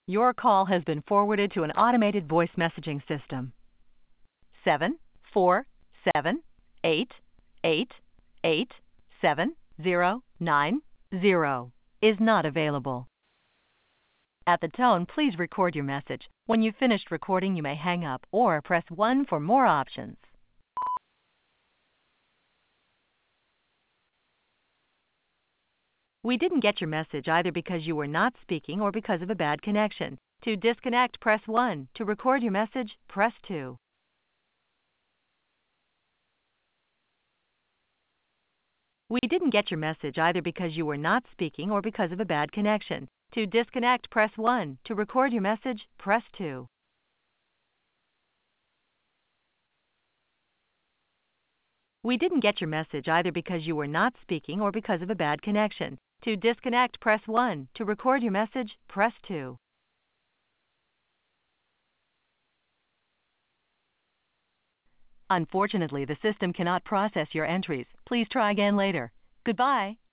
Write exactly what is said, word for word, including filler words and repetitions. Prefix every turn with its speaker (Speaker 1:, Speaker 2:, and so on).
Speaker 1: Your call has been forwarded to an automated voice messaging system. seven four seven eight eight eight seven zero nine zero is not available. At the tone, please record your message. When you've finished recording, you may hang up or press one for more options. We didn't get your message either because you were not speaking or because of a bad connection. To disconnect, press one. To record your message, press two. We didn't get your message either because you were not speaking or because of a bad connection. To disconnect, press one. To record your message, press two. We didn't get your message either because you were not speaking or because of a bad connection. To disconnect, press one. To record your message, press two. Unfortunately, the system cannot process your entries. Please try again later. Goodbye.